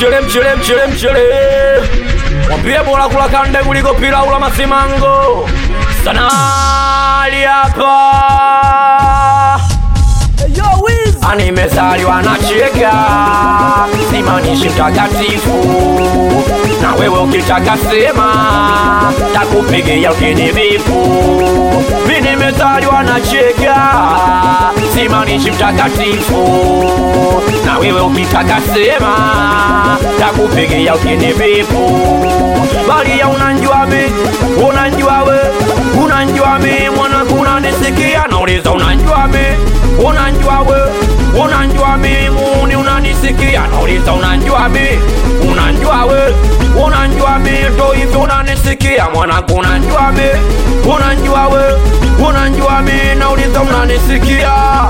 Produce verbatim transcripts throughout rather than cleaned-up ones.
mchele mchele mchele mchele. Wapie bora kula kande kuliko pilau la masimango. Sanali hapa. Yo Wiz, Nimezaliwa na cheka, simanishi mtakatifu. Na wewe ukitaka sema, takupigia ukinivipu. Mimi nimezaliwa na cheka, simanishi mtakatifu. Na wewe ukitaka sema, takupigia ukinivipu. Bali ya unanjua mi, unanjua we, unanjua mi, mwana kuna nisikia. Nauliza unanjua mi, unanjua we, unanjua mi, muni unanisikia. Nauliza unanjua mi, unanjua we, unanjua mi, to hivyo unanisikia. Mwana unanjua mi, unanjua we, unanjua mi, nauliza unanisikia.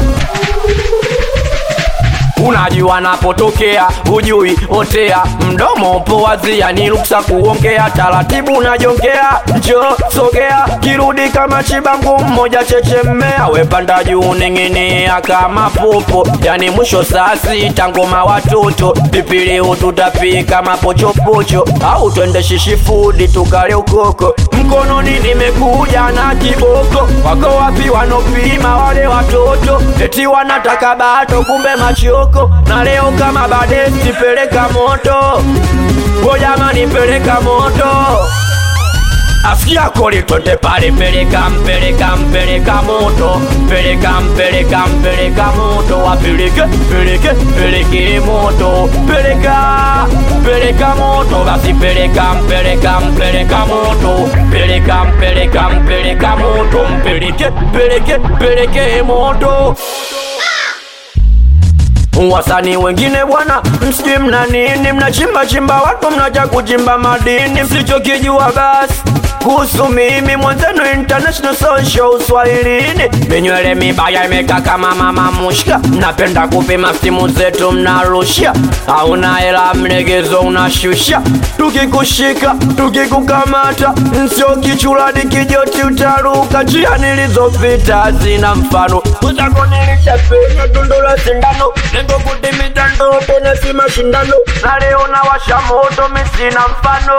Unajua napotokea, ujui otea. Mdomo upo wazi, yani ruksa kuongea. Taratibu najongea, njoo sogea. Kirudi kama chibangu mmoja chechemea. Wepanda juu ning'inia kama popo, yani mwisho saa sita ngoma watoto. Pipili ututapika mapochopocho, au twende shishi food tukale ukoko. Mkononi nimekuja na kiboko. Wako wapi wanopima wale watoto? Eti wanataka bato kumbe machoko. Na leo kama badesti peleka moto. O jamani peleka moto. Asikia koli twende pale peleka mpeleka mpeleka moto. Peleka mpeleka mpeleka moto. Wapeleke peleke peleke moto. Peleka peleka moto. Basi peleka mpeleka mpeleka moto. Peleka mpeleka mpeleka moto. Mpeleke peleke peleke moto. Wasani wengine bwana, msijui mna nini. Mnachimba chimba watu, mnaja kuchimba madini. Msichokijua basi kuhusu mimi, mwenzenu international social uswahilini. Minywele mibaya imeka kama mama mushka. Mnapenda kupima simu zetu mnarushia. Hauna hela mlegezo unashusha. Tukikushika, tukikukamata, nsio kichuladi kijoti utaruka. Njia nilizopita zina mfano. Uzako nilishapenya tundula sindano. Lengo kutimiza ndoto na si mashindano. Na leo nawasha moto misina mfano.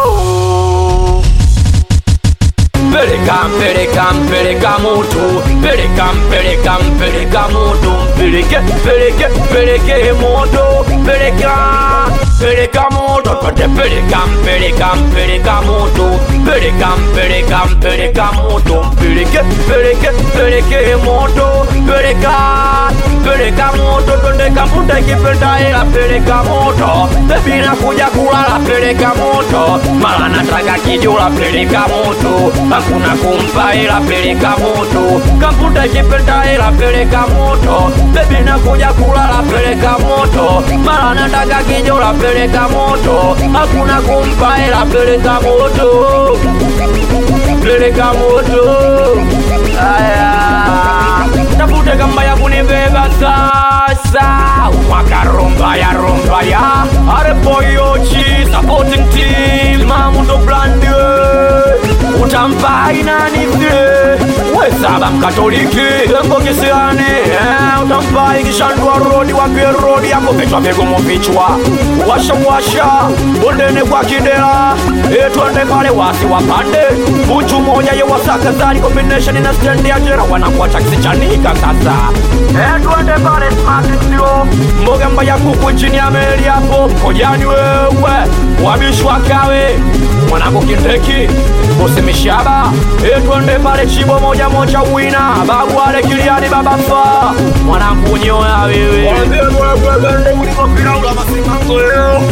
Peleka peleka peleka moto. Peleka peleka peleka moto. Peleke peleke peleke moto. Peleka peleka moto. Twende peleka peleka peleka moto. Peleka peleka peleka moto. Peleke peleke peleke moto. Peleka peleka moto. Twende kampunda ikipenda hela peleka moto. Baby nakuja kulala peleka moto. Mara nataka kijula peleka moto. Hakuna kumpa hela peleka moto. Kampunda ikipenda hela peleka moto. Baby nakuja kulala peleka moto. Mara nataka kijula peleka moto. Hakuna kumpa hela peleka moto. Peleka moto. Aya, tafute kamba ya kunibeba sasa. Waka rumba ya rumba ya Arepo Yochi supporting team. Mamundo Brand utampa inani vile. Wesaba mkatoliki Lembo kisiani eh, utampa ikishandua rodi. Wapie rodi yako vichwa vigumu vichwa. Washa washa bondene kwa kidela. E tuende pale wasi wapande. Buchu moja ye wasaka zari combination na stand ya jera. Wanakuwa taksi chanika sasa. E tuende pale smart sio. Mboga mbaya kuku chini ya meli hapo. Kojani wewe wabishwa kawe. Mwanako kindeki usimishaba. E tuende pale chibo moja moja wina. Babu wale kiliani baba fa. Mwanangu nyoya wewe. Wambie mwana kwa gande kuliko pilau la masimango leo.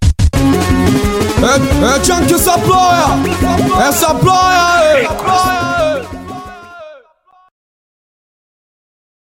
eh, eh, Chunky Supplier, eh, Supplier, eh.